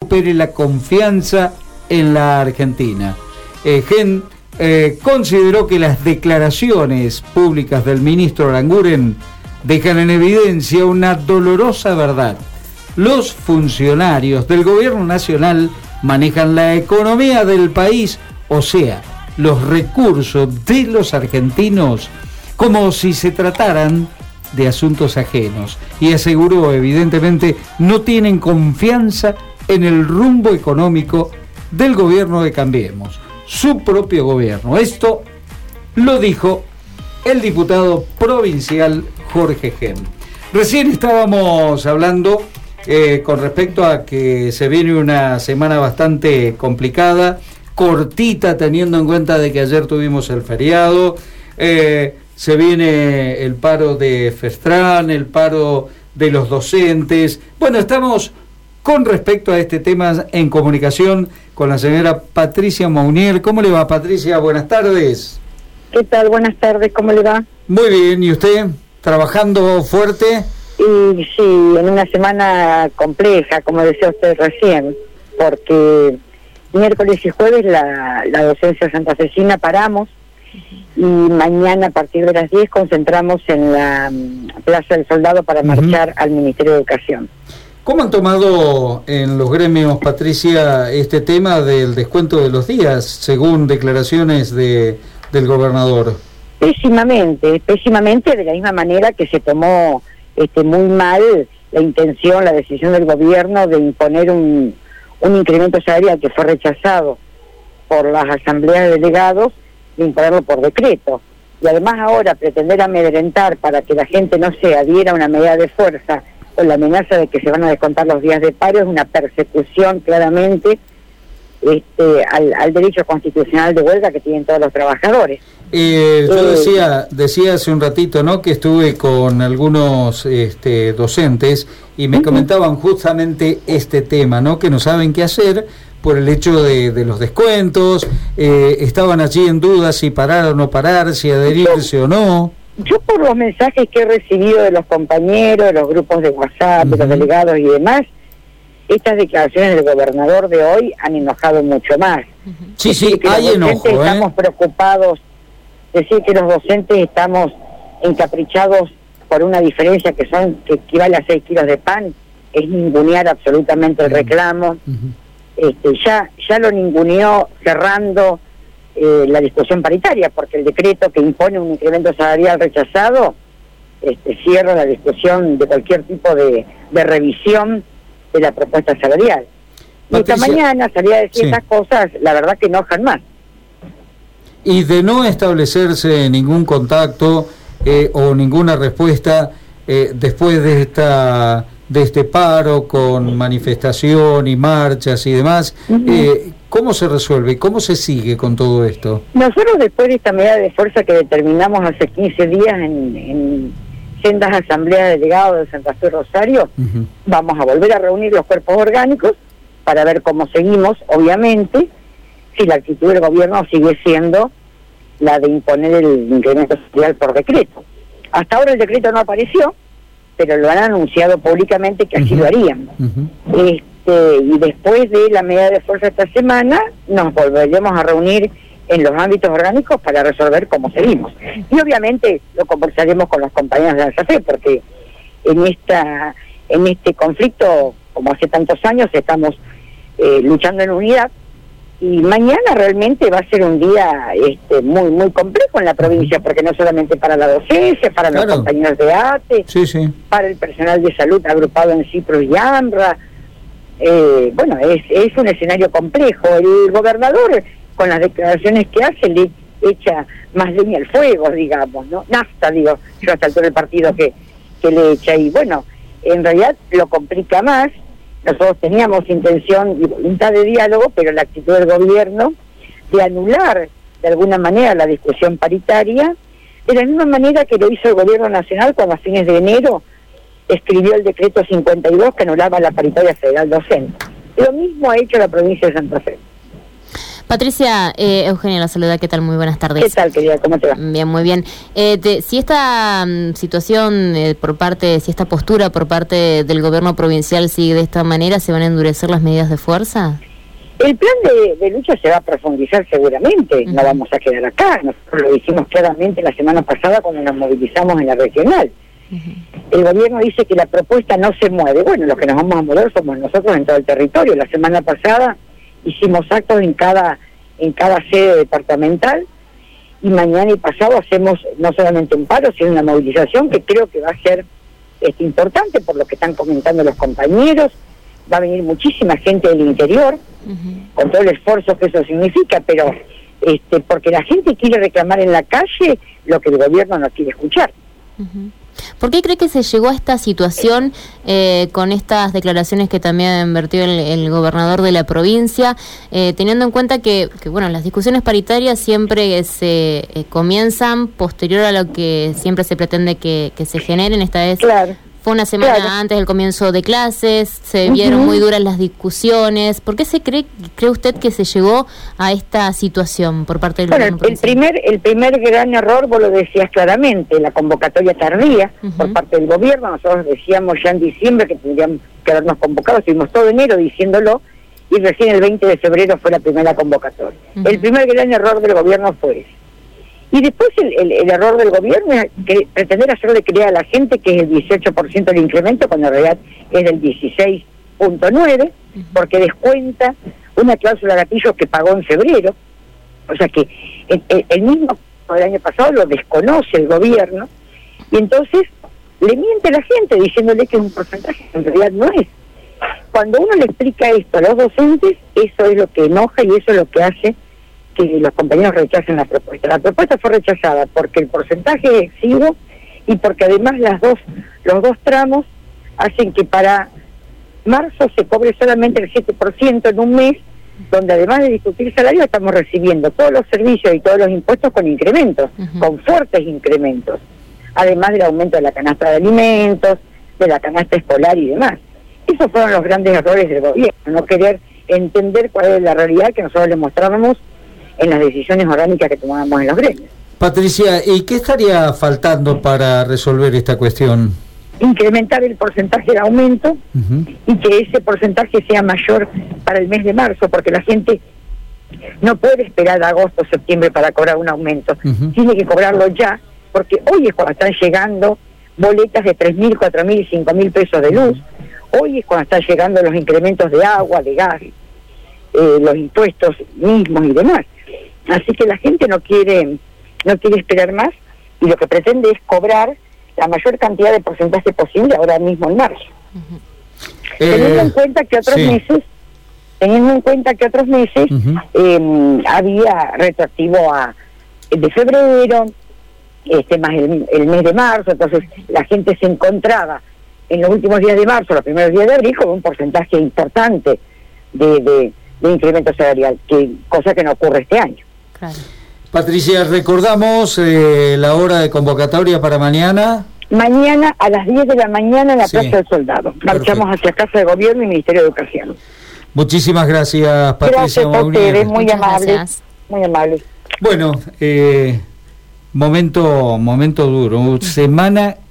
recupere la confianza en la Argentina. Gen consideró que las declaraciones públicas del ministro Aranguren dejan en evidencia una dolorosa verdad. Los funcionarios del gobierno nacional manejan la economía del país, o sea, los recursos de los argentinos, como si se trataran de asuntos ajenos. Y aseguró, evidentemente, no tienen confianza en el rumbo económico del gobierno de Cambiemos, su propio gobierno. Esto lo dijo el diputado provincial Jorge Gen. Recién estábamos hablando con respecto a que se viene una semana bastante complicada, cortita, teniendo en cuenta de que ayer tuvimos el feriado, se viene el paro de Festran, el paro de los docentes. Bueno, estamos con respecto a este tema en comunicación con la señora Patricia Mounier. ¿Cómo le va, Patricia? Buenas tardes. ¿Qué tal? Buenas tardes, ¿cómo le va? Muy bien, ¿y usted? ¿Trabajando fuerte? Y sí, en una semana compleja, como decía usted recién, porque miércoles y jueves la docencia santafesina paramos, y mañana a partir de las 10 concentramos en la Plaza del Soldado para marchar al Ministerio de Educación. ¿Cómo han tomado en los gremios, Patricia, este tema del descuento de los días, según declaraciones del gobernador? Pésimamente, de la misma manera que se tomó muy mal la intención, la decisión del gobierno de imponer un incremento salarial que fue rechazado por las asambleas de delegados, de imponerlo por decreto. Y además ahora pretender amedrentar para que la gente no se adhiera a una medida de fuerza con la amenaza de que se van a descontar los días de paro es una persecución claramente al derecho constitucional de huelga que tienen todos los trabajadores. Yo decía hace un ratito, ¿no?, que estuve con algunos docentes y me comentaban justamente este tema, ¿no?, que no saben qué hacer por el hecho de los descuentos, estaban allí en duda si parar o no parar, si adherirse o no. Yo por los mensajes que he recibido de los compañeros, de los grupos de WhatsApp, de los delegados y demás, estas declaraciones del gobernador de hoy han enojado mucho más. Sí, sí, hay enojo. Estamos preocupados, decir que los docentes estamos encaprichados por una diferencia que equivale a 6 kilos de pan, es ningunear absolutamente el reclamo. Ya lo ninguneó cerrando la discusión paritaria, porque el decreto que impone un incremento salarial rechazado cierra la discusión de cualquier tipo de revisión de la propuesta salarial. Y esta mañana salía a decir estas cosas, la verdad que enojan más. Y de no establecerse ningún contacto o ninguna respuesta después de este paro con manifestación y marchas y demás, ¿cómo se resuelve? ¿Cómo se sigue con todo esto? Nosotros, después de esta medida de fuerza que determinamos hace 15 días en sendas asambleas de delegados de Santa Fe y Rosario, vamos a volver a reunir los cuerpos orgánicos para ver cómo seguimos, obviamente, si la actitud del gobierno sigue siendo la de imponer el incremento salarial por decreto. Hasta ahora el decreto no apareció, pero lo han anunciado públicamente que así lo harían. Y después de la medida de fuerza esta semana, nos volveremos a reunir en los ámbitos orgánicos para resolver cómo seguimos. Y obviamente lo conversaremos con los compañeros de la SAFE, porque en este conflicto, como hace tantos años, estamos luchando en unidad, y mañana realmente va a ser un día muy muy complejo en la provincia, porque no solamente para la docencia, para los compañeros de ATE, para el personal de salud agrupado en CIPRO y AMRA. Bueno, es un escenario complejo. El gobernador, con las declaraciones que hace, le echa más leña al fuego, digamos, ¿no? Nafta, digo, yo hasta el todo el partido que le echa. Y bueno, en realidad lo complica más. Nosotros teníamos intención y voluntad de diálogo, pero la actitud del gobierno de anular de alguna manera la discusión paritaria, de la misma manera que lo hizo el gobierno nacional cuando a fines de enero escribió el decreto 52 que anulaba la paritaria federal docente. Lo mismo ha hecho la provincia de Santa Fe. Patricia, Eugenia la saluda, ¿qué tal? Muy buenas tardes. ¿Qué tal, querida? ¿Cómo te va? Bien, muy bien. Si esta situación si esta postura por parte del gobierno provincial sigue de esta manera, ¿se van a endurecer las medidas de fuerza? El plan de lucha se va a profundizar seguramente, no vamos a quedar acá, nosotros lo dijimos claramente la semana pasada cuando nos movilizamos en la regional. El gobierno dice que la propuesta no se mueve, bueno, los que nos vamos a mover somos nosotros en todo el territorio. La semana pasada hicimos actos en cada sede departamental y mañana y pasado hacemos no solamente un paro, sino una movilización que creo que va a ser importante por lo que están comentando los compañeros. Va a venir muchísima gente del interior, con todo el esfuerzo que eso significa, pero porque la gente quiere reclamar en la calle lo que el gobierno no quiere escuchar. ¿Por qué cree que se llegó a esta situación con estas declaraciones que también vertió el gobernador de la provincia, teniendo en cuenta que bueno, las discusiones paritarias siempre se comienzan posterior a lo que siempre se pretende que se generen? Esta vez fue una semana antes del comienzo de clases, se vieron muy duras las discusiones. ¿Por qué cree usted que se llegó a esta situación por parte del gobierno provincial? El primer gran error, vos lo decías claramente, la convocatoria tardía por parte del gobierno. Nosotros decíamos ya en diciembre que tendríamos que habernos convocado, estuvimos todo enero diciéndolo, y recién el 20 de febrero fue la primera convocatoria. El primer gran error del gobierno fue ese. Y después el error del gobierno es pretender hacerle creer a la gente que es el 18% del incremento, cuando en realidad es del 16.9%, porque descuenta una cláusula gatillo que pagó en febrero. O sea que el mismo del año pasado lo desconoce el gobierno, y entonces le miente a la gente diciéndole que es un porcentaje que en realidad no es. Cuando uno le explica esto a los docentes, eso es lo que enoja y eso es lo que hace que los compañeros rechacen la propuesta. La propuesta fue rechazada porque el porcentaje es exiguo y porque además los dos tramos hacen que para marzo se cobre solamente el 7% en un mes, donde además de discutir salario estamos recibiendo todos los servicios y todos los impuestos con incrementos, con fuertes incrementos, además del aumento de la canasta de alimentos, de la canasta escolar y demás. Esos fueron los grandes errores del gobierno, no querer entender cuál es la realidad que nosotros le mostrábamos en las decisiones orgánicas que tomábamos en los gremios. Patricia, ¿y qué estaría faltando para resolver esta cuestión? Incrementar el porcentaje de aumento y que ese porcentaje sea mayor para el mes de marzo, porque la gente no puede esperar a agosto o septiembre para cobrar un aumento, tiene que cobrarlo ya, porque hoy es cuando están llegando boletas de 3.000, 4.000 y 5.000 pesos de luz, hoy es cuando están llegando los incrementos de agua, de gas, los impuestos mismos y demás. Así que la gente no quiere esperar más y lo que pretende es cobrar la mayor cantidad de porcentaje posible ahora mismo en marzo. Teniendo en cuenta que otros meses había retroactivo de febrero, más el mes de marzo, entonces la gente se encontraba en los últimos días de marzo, los primeros días de abril, con un porcentaje importante de incremento salarial, cosa que no ocurre este año. Claro. Patricia, recordamos la hora de convocatoria para mañana. Mañana a las 10 de la mañana en la Plaza del Soldado. Marchamos hacia Casa de Gobierno y Ministerio de Educación. Muchísimas gracias, Patricia. Gracias a ustedes, muy amables. Muy amables. Bueno, momento duro, semana